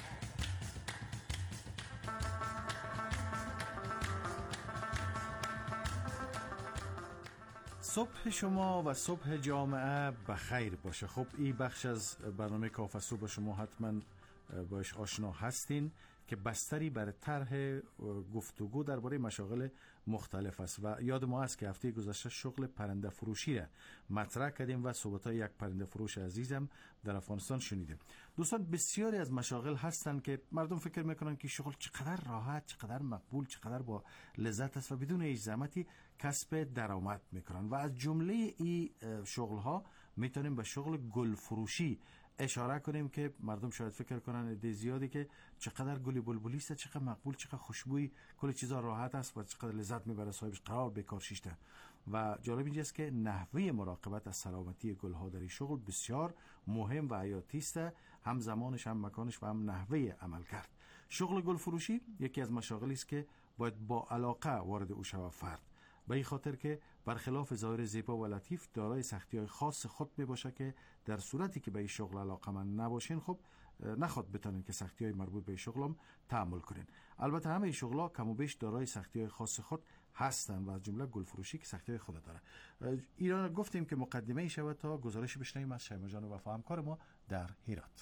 Speaker 12: صبح شما و صبح جامعه بخیر باشه. خب این بخش از برنامه کافه صبح شما حتما باش آشنا هستین که بستری برای طرح گفتگو درباره مشاغل
Speaker 8: مختلف است و یاد ما است که هفته گذشته شغل پرنده فروشی را مطرح کردیم و صحبت‌های یک پرنده فروش عزیزم در افغانستان شنیدیم. دوستان، بسیاری از مشاغل هستند که مردم فکر میکنن که شغل چقدر راحت، چقدر مقبول، چقدر با لذت است و بدون هیچ زحمتی کسب درآمد میکنن و از جمله این شغل ها میتونیم به شغل گل فروشی اشاره کنیم که مردم شاید فکر کنن ده زیادی که چقدر گل بلبلی است، چقدر مقبول، چقدر خوشبوی، کل چیزا راحت است و چقدر لذت میبره صاحبش قرار به کار شیشته. و جالب اینجاست که نحوه مراقبت از سلامتی گل ها در این شغل بسیار مهم و حیاتی است، هم زمانش، هم مکانش و هم نحوه عمل کرد. شغل گل فروشی یکی از مشاغلی است که باید با علاقه وارد او شود فرد، به این خاطر که برخلاف ظاهر زیبا و لطیف دارای سختی‌های خاص خود میباشه که در صورتی که به این شغل علاقه‌مند نباشین خب نخواد بتونین که سختی‌های مربوط به این شغل هم تحمل کنین. البته همه این شغل‌ها کم و بیش دارای سختی‌های خاص خود هستند و از جمله گل فروشی که سختی‌های خود داره. ایران گفتیم که مقدمه ای شود تا گزارش بشنویم از شیما جان و همکار ما در هرات.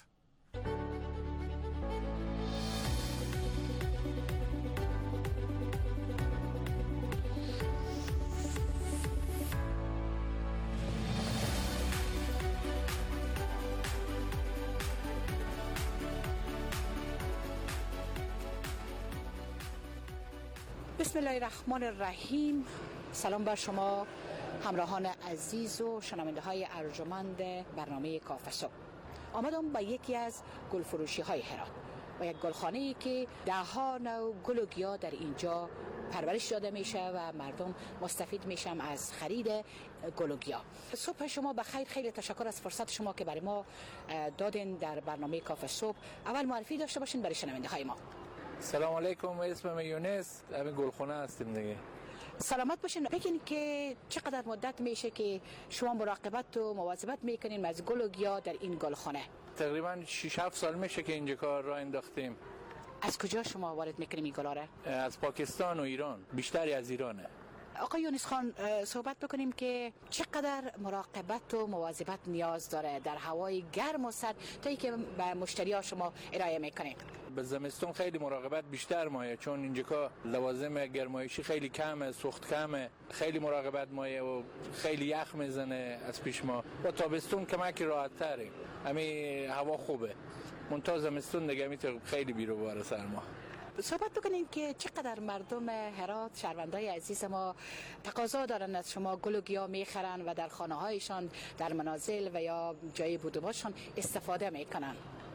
Speaker 1: بسم الله الرحمن الرحیم. سلام بر شما همراهان عزیز و شنونده های ارجمند برنامه کافه صبح. آمدم به یکی از گل فروشی های هرات و یک گلخانه‌ای که ده ها نوع گل و گیاه در اینجا پرورش داده میشه و مردم مستفید میشن از خرید گل و گیاه. صبح شما بخیر، خیلی تشکر از فرصت شما که برای ما دادین در برنامه کافه صبح. اول معرفی داشته باشین برای شنونده های ما.
Speaker 2: سلام علیکم، اسمم یونس، همین گلخانه هستیم دیگه.
Speaker 1: سلامت باشین. بگین که چقدر مدت میشه که شما مراقبت و مواظبت میکنین از گل و گیاه در این گلخانه؟
Speaker 2: تقریبا شش هفت سال میشه که اینجا کار را انداختیم.
Speaker 1: از کجا شما وارد میکنیم این گلا را؟
Speaker 2: از پاکستان و ایران، بیشتری از ایرانه.
Speaker 1: آقای یونس خان، صحبت بکنیم که چقدر مراقبت و مواظبت نیاز داره در هوای گرم و سرد تا اینکه به مشتری‌ها شما ارائه میکنید؟
Speaker 2: به زمستون خیلی مراقبت بیشتر مایه، چون اینجا لوازم گرمایشی خیلی کمه، سوخت کمه، خیلی مراقبت مایه و خیلی یخ میزنه از پیش ما. با تابستون کمک راحت تریم، همین هوا خوبه. منتها زمستون دیگه میتونه خیلی بیرو باره سرما.
Speaker 1: صحبت بکنین که چقدر مردم هرات، شهروندای عزیز ما، تقاضا دارن از شما گل و گیاه میخرن و در خانه هایشان، در منازل و یا جای بودوباشان استفاده میکنن؟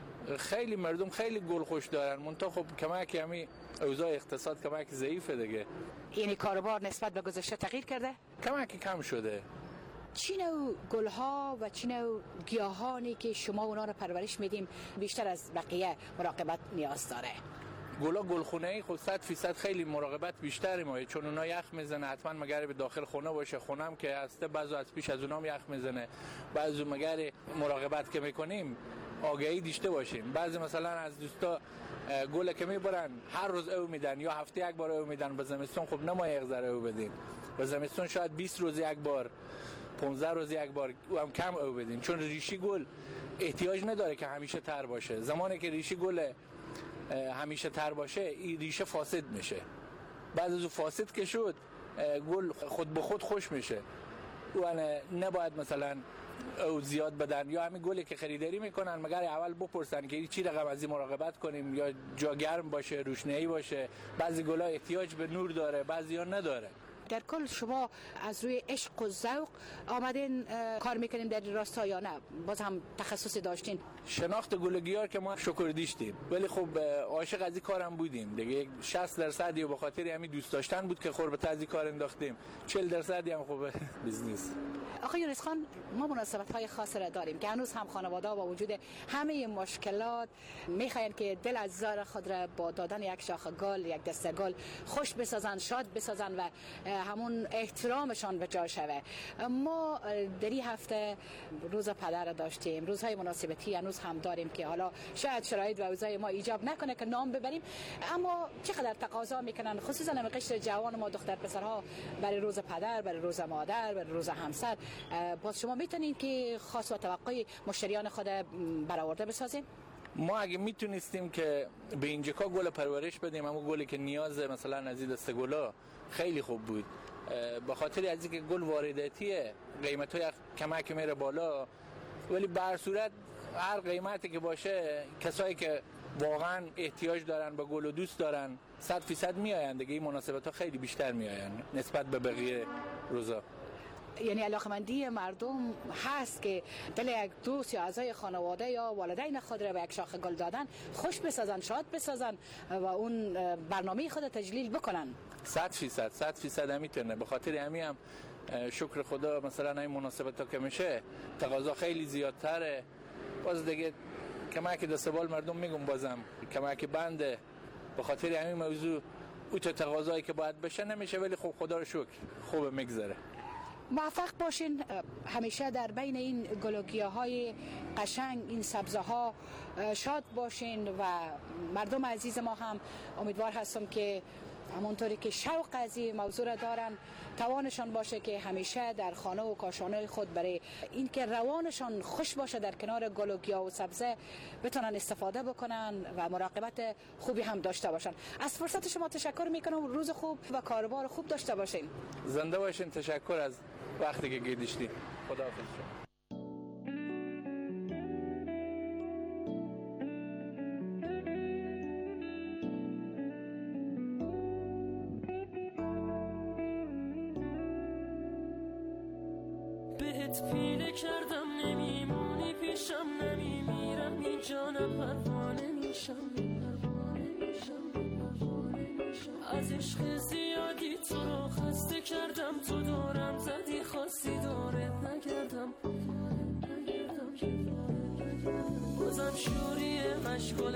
Speaker 2: خیلی مردم خیلی گل خوش دارن، منتها خب کمک همین اوضاع اقتصاد کمک ضعیفه دیگه.
Speaker 1: یعنی کاروبار نسبت به گذشته تغییر کرده؟
Speaker 2: کمک کم شده.
Speaker 1: چی نوع گلها و چی نوع گیاهانی که شما اونا رو پرورش میدیم بیشتر از بقیه مراقبت نیاز داره؟
Speaker 2: گلا گلخونه‌ای خود صد فیصد خیلی مراقبت بیشتری مایه، چون اونا یخ میزنه، حتما مگر به داخل خونه باشه، خونم که هسته بعضو از پیش از اونام یخ میزنه، بعضو مگر مراقبت که میکنیم آگهی داشته باشیم. بعضی مثلا از دوستا گل که میبرن هر روز او میدن یا هفته یک بار او میدن، به زمستون خب نمایه یک ذره او بدیم، به زمستون شاید بیست روز یک بار، پانزده روز یک بار او هم کم او بدیم، چون ریشی گل احتیاج نداره که همیشه تر باشه. زمانی که ریشی گل همیشه تر باشه این ریشه فاسد میشه، بعد از فاسد که شد گل خود به خود خوش میشه و نباید مثلا او زیاد بدن. یا همین گلی که خریداری میکنن مگر اول بپرسن که چی رقم از این مراقبت کنیم، یا جا گرم باشه، روشنایی باشه. بعضی گلا احتیاج به نور داره، بعضی ها نداره.
Speaker 1: در کل شما از روی عشق و ذوق آمدین کار میکنیم در راستا یا نه باز هم تخصصی داشتین؟
Speaker 2: شناخت گل و گیاه که ما شکر داشتیم، ولی خب عاشق از این کارم بودیم دیگه. شصت درصدی به خاطر همین دوست داشتن بود که قربت از این کار انداختیم، چهل درصدی هم خب بیزنس.
Speaker 1: آقای یونس خان، ما مناسبت های خاص را داریم که هنوز هم خانواده با وجود همه مشکلات میخواین که دل عزیزان خود را با دادن یک شاخ گل، یک دسته گل خوش بسازن، شاد بسازن و همون احترامشان به جا شوه. ما در این هفته روز پدر داشتیم، روزهای مناسبتی هنوز هم داریم که حالا شاید شرایط و اوضاع ما ایجاب نکنه که نام ببریم، اما چقدر تقاضا میکنن خصوصا همه قشر جوان ما، دختر پسرها، برای روز پدر، برای روز مادر، برای روز همسر. باز شما میتونین که خاص و توقع مشتریان خود برآورده بسازیم؟
Speaker 2: ما اگه میتونستیم که به اینجا گل پرورش بدیم، همون گلی که نیاز مثلا از این دسته گلا خیلی خوب بود. به خاطر از اینکه گل وارداتیه قیمت های کمک میره بالا، ولی به هر صورت هر قیمتی که باشه کسایی که واقعا احتیاج دارن به گل و دوست دارن صد فیصد میآیند دیگه. این مناسبت ها خیلی بیشتر میآیند نسبت به بقیه روزا.
Speaker 1: یعنی علاقمندی مردم هست که دل یک دوست یا اعضای خانواده یا والدین خود را به یک شاخه گل دادن خوش بسازن، شاد بسازن و اون برنامه خود تجلیل بکنن.
Speaker 2: صد فیصد صد فیصد هم میتونه. به خاطر همین هم شکر خدا مثلا این مناسبت ها که میشه تقاضا خیلی زیادتره. باز دیگه کمک دستبال مردم میگم بازم کمک بنده. به خاطر همین موضوع او تا تقاضایی که باید بشه نمیشه، ولی خب خدا رو شکر خوب میگذره.
Speaker 1: موفق باشین همیشه در بین این گلوگیاهای قشنگ، این سبزه ها شاد باشین و مردم عزیز ما هم امیدوار هستم که همونطوری که شوق از این موضوع را دارن توانشان باشه که همیشه در خانه و کاشانه خود برای اینکه روانشان خوش باشه در کنار گل و گیاه و سبزه بتونن استفاده بکنن و مراقبت خوبی هم داشته باشن. از فرصت شما تشکر میکنم. روز خوب و کاربار خوب داشته باشین.
Speaker 2: زنده باشین. تشکر از وقتی که گذاشتین. خداحافظ شما.
Speaker 3: پیله کردم نمیمونی پیشم، نمیمیرم این جانم پروانه میشم، پروانه میشم، پروانه میشم. از عشق زیادی تو رو خسته کردم، تو دارم زدی خواستی داره نگردم، بازم شوری مشغول